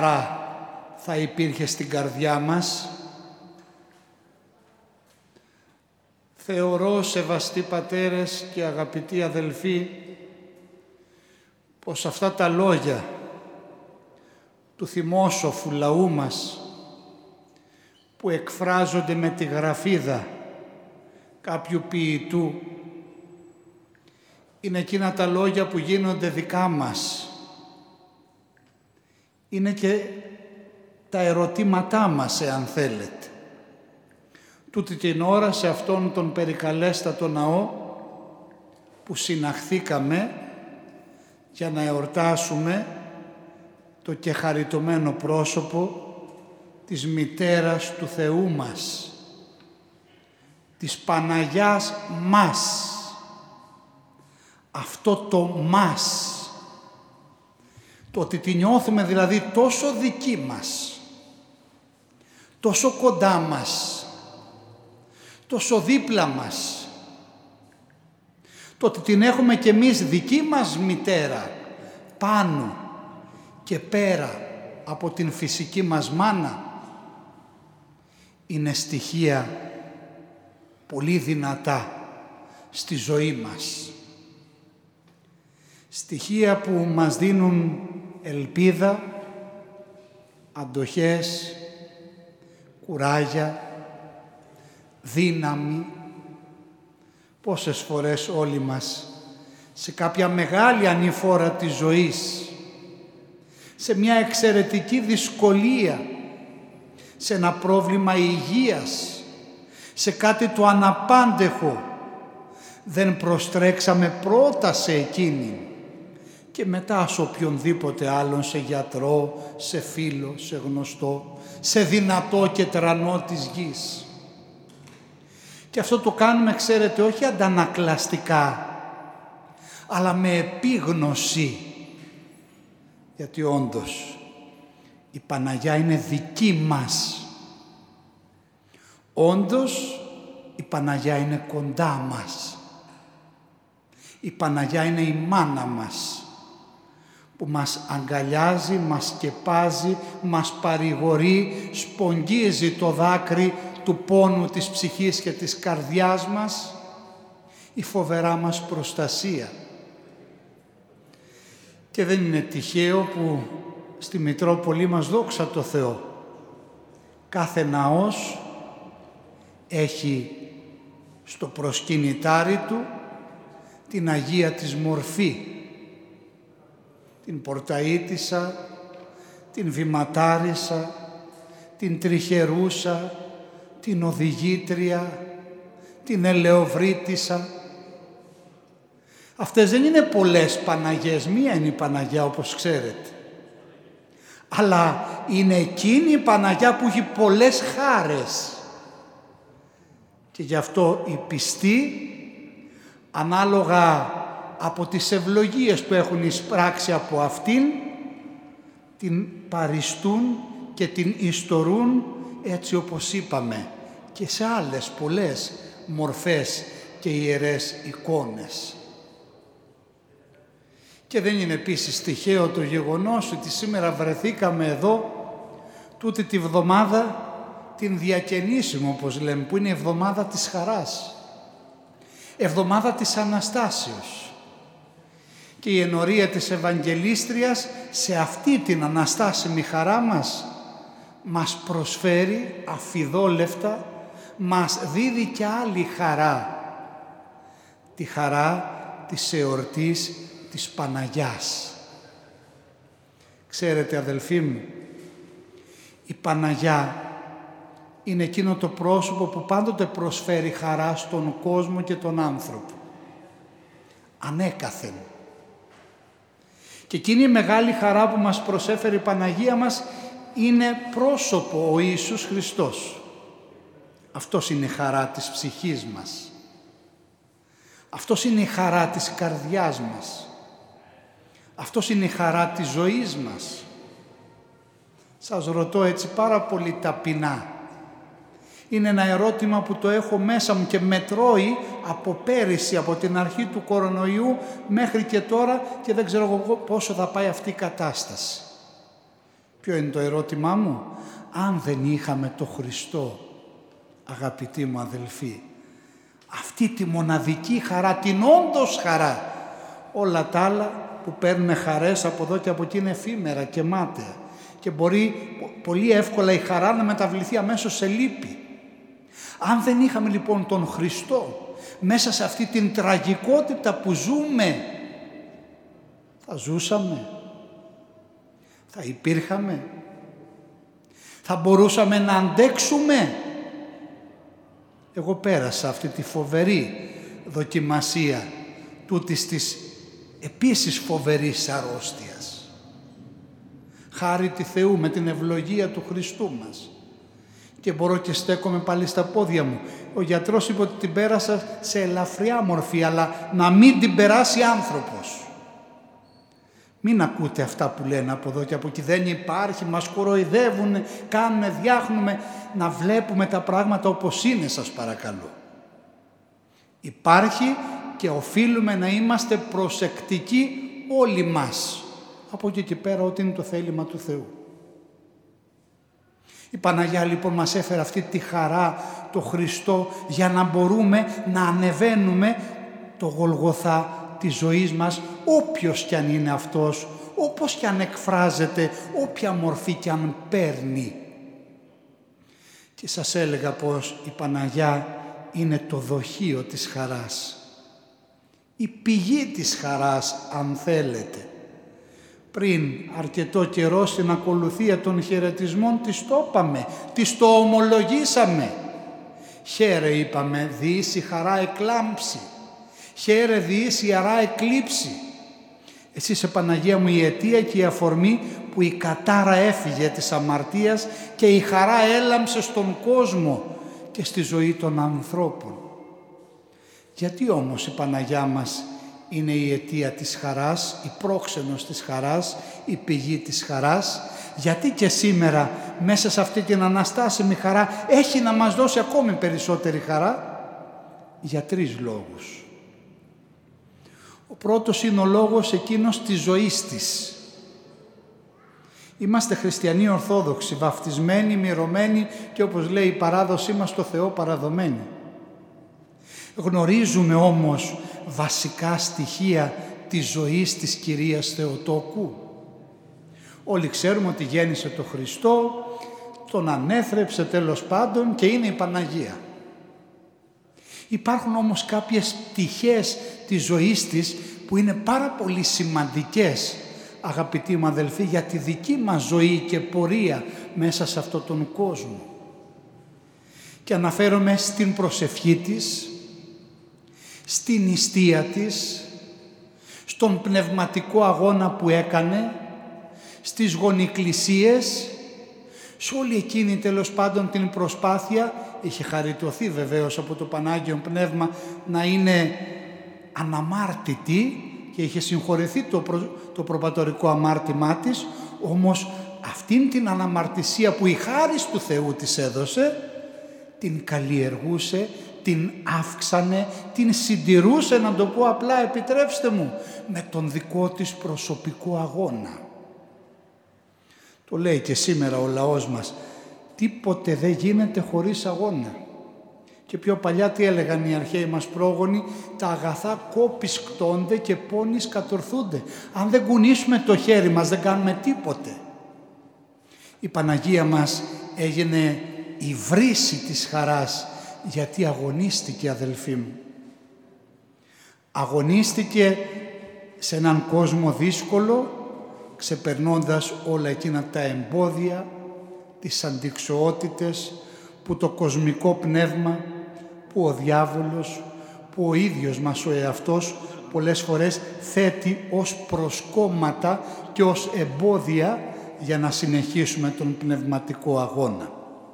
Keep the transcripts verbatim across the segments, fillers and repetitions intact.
θα υπήρχε στην καρδιά μας. Θεωρώ, σεβαστοί πατέρες και αγαπητοί αδελφοί, πως αυτά τα λόγια του θυμόσοφου λαού μας, που εκφράζονται με τη γραφίδα κάποιου ποιητού, είναι εκείνα τα λόγια που γίνονται δικά μας. Είναι και τα ερωτήματά μας, εάν θέλετε. Τούτη την ώρα, σε αυτόν τον περικαλέστατο ναό που συναχθήκαμε για να εορτάσουμε το κεχαριτωμένο πρόσωπο της Μητέρας του Θεού μας, της Παναγιάς μας. Αυτό το μας, το ότι τη νιώθουμε δηλαδή τόσο δική μας, τόσο κοντά μας, τόσο δίπλα μας, το ότι την έχουμε κι εμείς δική μας μητέρα, πάνω και πέρα από την φυσική μας μάνα, είναι στοιχεία πολύ δυνατά στη ζωή μας. Στοιχεία που μας δίνουν ελπίδα, αντοχές, κουράγια, δύναμη. Πόσες φορές όλοι μας, σε κάποια μεγάλη ανηφόρα της ζωής, σε μια εξαιρετική δυσκολία, σε ένα πρόβλημα υγείας, σε κάτι το αναπάντεχο, δεν προστρέξαμε πρώτα σε εκείνη και μετά σε οποιονδήποτε άλλον, σε γιατρό, σε φίλο, σε γνωστό, σε δυνατό και τρανό της γης. Και αυτό το κάνουμε, ξέρετε, όχι αντανακλαστικά, αλλά με επίγνωση. Γιατί όντως η Παναγιά είναι δική μας. Όντως η Παναγιά είναι κοντά μας. Η Παναγιά είναι η μάνα μας, που μας αγκαλιάζει, μας σκεπάζει, μας παρηγορεί, σπογγίζει το δάκρυ του πόνου της ψυχής και της καρδιάς μας, η φοβερά μας προστασία. Και δεν είναι τυχαίο που στη Μητρόπολη μας, δόξα τω Θεώ, κάθε ναός έχει στο προσκυνητάρι του την Αγία της Μορφή, την Πορταΐτισσα, την Βηματάρισσα, την Τριχερούσα, την Οδηγήτρια, την Ελεοβρίτισσα. Αυτές δεν είναι πολλές Παναγιές, μία είναι η Παναγιά όπως ξέρετε. Αλλά είναι εκείνη η Παναγιά που έχει πολλές χάρες. Και γι' αυτό οι πιστοί, ανάλογα από τις ευλογίες που έχουν εισπράξει από αυτήν, την παριστούν και την ιστορούν έτσι όπως είπαμε και σε άλλες πολλές μορφές και ιερές εικόνες. Και δεν είναι επίσης τυχαίο το γεγονός ότι σήμερα βρεθήκαμε εδώ τούτη τη βδομάδα την διακαινήσιμο, όπως λέμε, που είναι η εβδομάδα της χαράς, εβδομάδα της Αναστάσεως. Και η ενορία της Ευαγγελίστριας σε αυτή την αναστάσιμη χαρά μας μας προσφέρει αφιδόλευτα, μας δίδει και άλλη χαρά, τη χαρά της εορτής της Παναγιάς. Ξέρετε αδελφοί μου, η Παναγιά είναι εκείνο το πρόσωπο που πάντοτε προσφέρει χαρά στον κόσμο και τον άνθρωπο. Ανέκαθεν. Και εκείνη η μεγάλη χαρά που μας προσέφερε η Παναγία μας είναι πρόσωπο ο Ιησούς Χριστός. Αυτός είναι η χαρά της ψυχής μας. Αυτός είναι η χαρά της καρδιάς μας. Αυτός είναι η χαρά της ζωής μας. Σας ρωτώ έτσι πάρα πολύ ταπεινά. Είναι ένα ερώτημα που το έχω μέσα μου και με τρώει από πέρυσι, από την αρχή του κορονοϊού μέχρι και τώρα και δεν ξέρω εγώ πόσο θα πάει αυτή η κατάσταση. Ποιο είναι το ερώτημά μου? Αν δεν είχαμε το Χριστό, αγαπητοί μου αδελφοί, αυτή τη μοναδική χαρά, την όντως χαρά, όλα τα άλλα που παίρνουν χαρές από εδώ και από εκεί είναι εφήμερα και μάταια και μπορεί πολύ εύκολα η χαρά να μεταβληθεί αμέσως σε λύπη. Αν δεν είχαμε λοιπόν τον Χριστό μέσα σε αυτή την τραγικότητα που ζούμε, θα ζούσαμε, θα υπήρχαμε, θα μπορούσαμε να αντέξουμε? Εγώ πέρασα αυτή τη φοβερή δοκιμασία τούτης της επίσης φοβερής αρρώστιας. Χάρη τη Θεού με την ευλογία του Χριστού μας. Και μπορώ και στέκομαι πάλι στα πόδια μου. Ο γιατρός είπε ότι την πέρασα σε ελαφριά μορφή, αλλά να μην την περάσει άνθρωπος. Μην ακούτε αυτά που λένε από εδώ και από εκεί. Δεν υπάρχει, μας κοροϊδεύουν, κάνουν, διάχνουμε. Να βλέπουμε τα πράγματα όπως είναι, σας παρακαλώ. Υπάρχει και οφείλουμε να είμαστε προσεκτικοί όλοι μας. Από εκεί και πέρα ό,τι είναι το θέλημα του Θεού. Η Παναγιά λοιπόν μας έφερε αυτή τη χαρά, το Χριστό, για να μπορούμε να ανεβαίνουμε το Γολγοθά της ζωής μας, όποιος κι αν είναι αυτός, όπως κι αν εκφράζεται, όποια μορφή κι αν παίρνει. Και σας έλεγα πως η Παναγιά είναι το δοχείο της χαράς, η πηγή της χαράς αν θέλετε. Πριν αρκετό καιρό στην ακολουθία των χαιρετισμών της το είπαμε, της το ομολογήσαμε. Χαίρε είπαμε, διείς η χαρά εκλάμψει. Χαίρε διείς η χαρά εκλείψει. Εσύ είσαι Παναγία μου η αιτία και η αφορμή που η κατάρα έφυγε της αμαρτίας και η χαρά έλαμψε στον κόσμο και στη ζωή των ανθρώπων. Γιατί όμως η Παναγιά μας είναι η αιτία της χαράς, η πρόξενος της χαράς, η πηγή της χαράς? Γιατί και σήμερα μέσα σε αυτή την αναστάσιμη χαρά έχει να μας δώσει ακόμη περισσότερη χαρά? Για τρεις λόγους. Ο πρώτος είναι ο λόγος εκείνος της ζωής της. Είμαστε χριστιανοί ορθόδοξοι, βαφτισμένοι, μυρωμένοι και όπως λέει η παράδοσή μας στο Θεό παραδομένοι. Γνωρίζουμε όμως βασικά στοιχεία της ζωής της Κυρίας Θεοτόκου. Όλοι ξέρουμε ότι γέννησε τον Χριστό, τον ανέθρεψε τέλος πάντων και είναι η Παναγία. Υπάρχουν όμως κάποιες πτυχές της ζωής της που είναι πάρα πολύ σημαντικές, αγαπητοί μου αδελφοί, για τη δική μας ζωή και πορεία μέσα σε αυτόν τον κόσμο. Και αναφέρομαι στην προσευχή της, στην νηστεία της, στον πνευματικό αγώνα που έκανε, στις γονικλησίες, σε όλη εκείνη τέλος πάντων την προσπάθεια, είχε χαριτωθεί βεβαίως από το Πανάγιο Πνεύμα να είναι αναμάρτητη και είχε συγχωρεθεί το, προ, το προπατορικό αμάρτημά της, όμως αυτήν την αναμαρτησία που η χάρις του Θεού της έδωσε, την καλλιεργούσε, την αύξανε, την συντηρούσε, να το πω απλά, επιτρέψτε μου, με τον δικό της προσωπικό αγώνα. Το λέει και σήμερα ο λαός μας, τίποτε δεν γίνεται χωρίς αγώνα. Και πιο παλιά τι έλεγαν οι αρχαίοι μας πρόγονοι, τα αγαθά κόπης κτώνται και πόνης κατορθούνται. Αν δεν κουνήσουμε το χέρι μας δεν κάνουμε τίποτε. Η Παναγία μας έγινε η βρύση της χαράς, γιατί αγωνίστηκε, αδελφοί μου. Αγωνίστηκε σε έναν κόσμο δύσκολο, ξεπερνώντας όλα εκείνα τα εμπόδια, τις αντιξοότητες που το κοσμικό πνεύμα, που ο διάβολος, που ο ίδιος μας ο εαυτός πολλές φορές θέτει ως προσκόμματα και ως εμπόδια για να συνεχίσουμε τον πνευματικό αγώνα.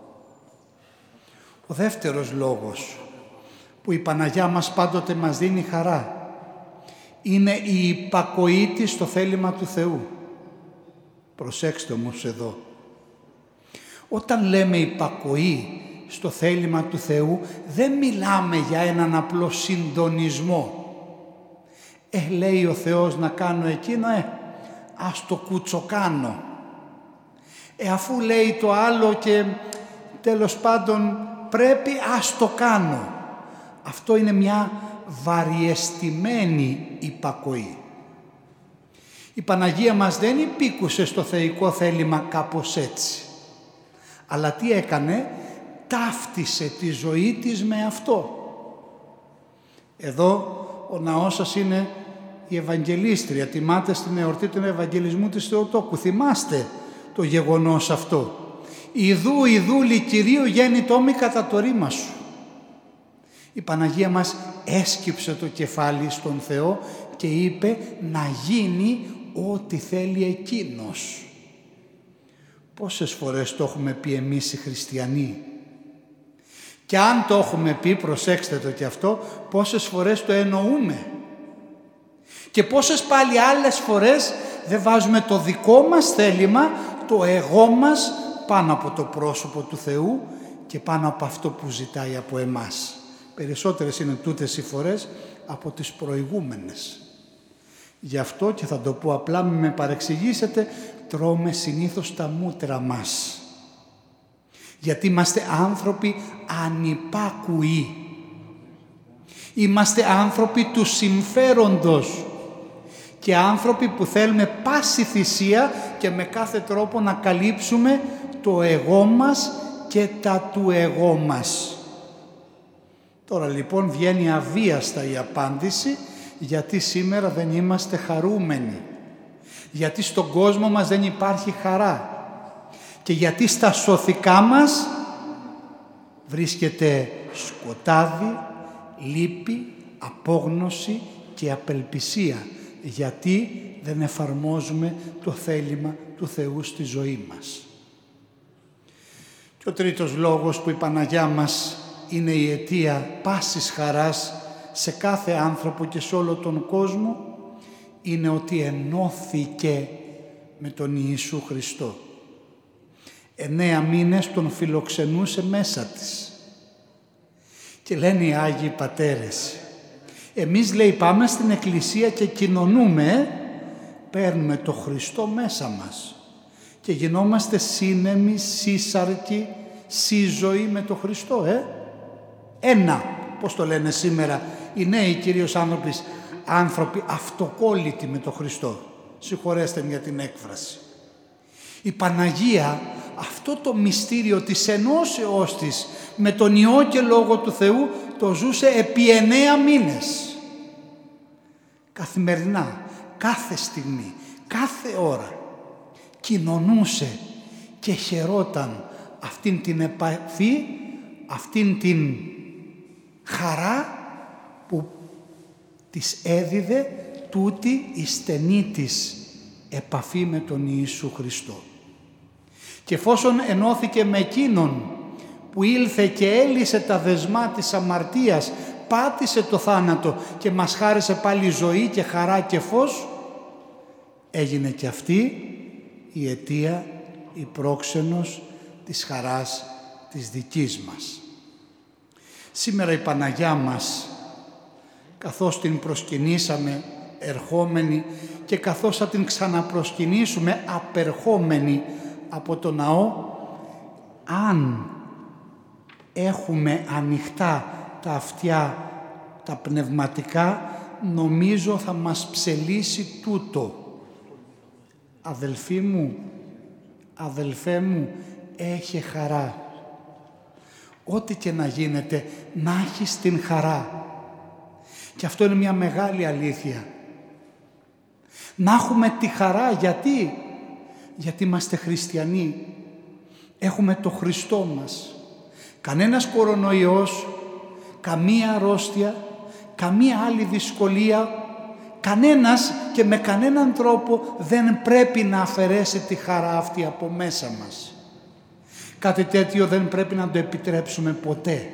Ο δεύτερος λόγος που η Παναγιά μας πάντοτε μας δίνει χαρά είναι η υπακοή της στο θέλημα του Θεού. Προσέξτε όμως εδώ. Όταν λέμε υπακοή στο θέλημα του Θεού, δεν μιλάμε για έναν απλό συντονισμό. Ε, λέει ο Θεός να κάνω εκείνο, ε, ας το κουτσοκάνω. Ε, αφού λέει το άλλο και τέλος πάντων πρέπει, ας το κάνω. Αυτό είναι μια βαριεστημένη υπακοή. Η Παναγία μας δεν υπήκουσε στο θεϊκό θέλημα κάπως έτσι. Αλλά τι έκανε? Ταύτισε τη ζωή της με αυτό. Εδώ ο ναός σας είναι η Ευαγγελίστρια. Τιμάται στην εορτή του Ευαγγελισμού της Θεοτόκου. Θυμάστε το γεγονός αυτό. «Ιδού, ιδούλη Κυρίου γέννητό μη κατά το ρήμα σου». Η Παναγία μας έσκυψε το κεφάλι στον Θεό και είπε να γίνει ό,τι θέλει Εκείνος. Πόσες φορές το έχουμε πει εμείς οι χριστιανοί? Και αν το έχουμε πει, προσέξτε το και αυτό, πόσες φορές το εννοούμε. Και πόσες πάλι άλλες φορές δεν βάζουμε το δικό μας θέλημα, το εγώ μας, πάνω από το πρόσωπο του Θεού και πάνω από αυτό που ζητάει από εμάς. Περισσότερες είναι τούτες οι φορές από τις προηγούμενες. Γι' αυτό, και θα το πω απλά, μην με παρεξηγήσετε, τρώμε συνήθως τα μούτρα μας. Γιατί είμαστε άνθρωποι ανυπάκουοι. Είμαστε άνθρωποι του συμφέροντος και άνθρωποι που θέλουμε πάση θυσία και με κάθε τρόπο να καλύψουμε το εγώ μας και τα του εγώ μας. Τώρα λοιπόν βγαίνει αβίαστα η απάντηση, γιατί σήμερα δεν είμαστε χαρούμενοι. Γιατί στον κόσμο μας δεν υπάρχει χαρά. Και γιατί στα σωθικά μας βρίσκεται σκοτάδι, λύπη, απόγνωση και απελπισία. Γιατί δεν εφαρμόζουμε το θέλημα του Θεού στη ζωή μας. Και ο τρίτος λόγος που η Παναγιά μας είναι η αιτία πάσης χαράς σε κάθε άνθρωπο και σε όλο τον κόσμο, είναι ότι ενώθηκε με τον Ιησού Χριστό. Εννέα μήνες τον φιλοξενούσε μέσα της. Και λένε οι Άγιοι Πατέρες, εμείς λέει πάμε στην Εκκλησία και κοινωνούμε, παίρνουμε το Χριστό μέσα μας και γινόμαστε σύνεμοι, σύσσαρκοι, σύζωοι με το Χριστό, ε. Ένα, πώς το λένε σήμερα οι νέοι κυρίως άνθρωποι, άνθρωποι αυτοκόλλητοι με το Χριστό. Συγχωρέστε για την έκφραση. Η Παναγία αυτό το μυστήριο της ενώσεώς της με τον Υιό και Λόγο του Θεού το ζούσε επί εννέα μήνες. Καθημερινά, κάθε στιγμή, κάθε ώρα κοινωνούσε και χαιρόταν αυτήν την επαφή, αυτήν την χαρά που της έδιδε τούτη η στενή της επαφή με τον Ιησού Χριστό. Και εφόσον ενώθηκε με Εκείνον που ήλθε και έλυσε τα δεσμά της αμαρτίας, πάτησε το θάνατο και μας χάρισε πάλι ζωή και χαρά και φως, έγινε και αυτή η αιτία, η πρόξενος της χαράς της δικής μας. Σήμερα η Παναγιά μας, καθώς την προσκυνήσαμε ερχόμενη και καθώς θα την ξαναπροσκυνήσουμε απερχόμενη από το ναό, αν έχουμε ανοιχτά τα αυτιά τα πνευματικά, νομίζω θα μας ψελίσει τούτο. Αδελφοί μου, αδελφέ μου, έχε χαρά. Ό,τι και να γίνεται, να έχεις την χαρά. Και αυτό είναι μια μεγάλη αλήθεια. Να έχουμε τη χαρά, γιατί? Γιατί είμαστε χριστιανοί. Έχουμε το Χριστό μας. Κανένας κορονοϊός, καμία αρρώστια, καμία άλλη δυσκολία, κανένας και με κανέναν τρόπο δεν πρέπει να αφαιρέσει τη χαρά αυτή από μέσα μας. Κάτι τέτοιο δεν πρέπει να το επιτρέψουμε ποτέ.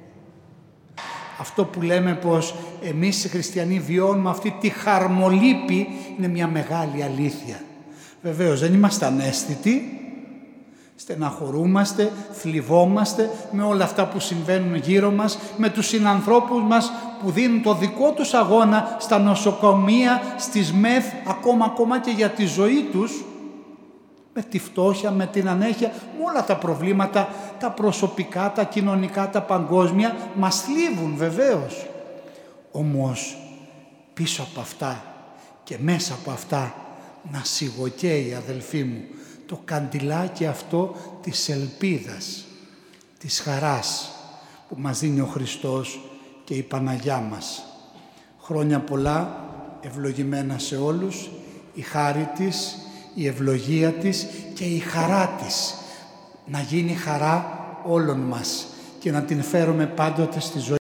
Αυτό που λέμε πως εμείς οι χριστιανοί βιώνουμε αυτή τη χαρμολύπη είναι μια μεγάλη αλήθεια. Βεβαίως δεν είμαστε αναίσθητοι, στεναχωρούμαστε, θλιβόμαστε με όλα αυτά που συμβαίνουν γύρω μας, με τους συνανθρώπους μας που δίνουν το δικό τους αγώνα στα νοσοκομεία, στις ΜΕΘ, ακόμα, ακόμα και για τη ζωή τους. Με τη φτώχεια, με την ανέχεια, με όλα τα προβλήματα, τα προσωπικά, τα κοινωνικά, τα παγκόσμια, μας θλίβουν βεβαίως. Όμως πίσω από αυτά και μέσα από αυτά να σιγοκαίει, αδελφοί μου, το καντιλάκι αυτό της ελπίδας, της χαράς που μας δίνει ο Χριστός και η Παναγιά μας. Χρόνια πολλά, ευλογημένα σε όλους, η χάρη της, η ευλογία της και η χαρά της να γίνει χαρά όλων μας και να την φέρουμε πάντοτε στη ζωή.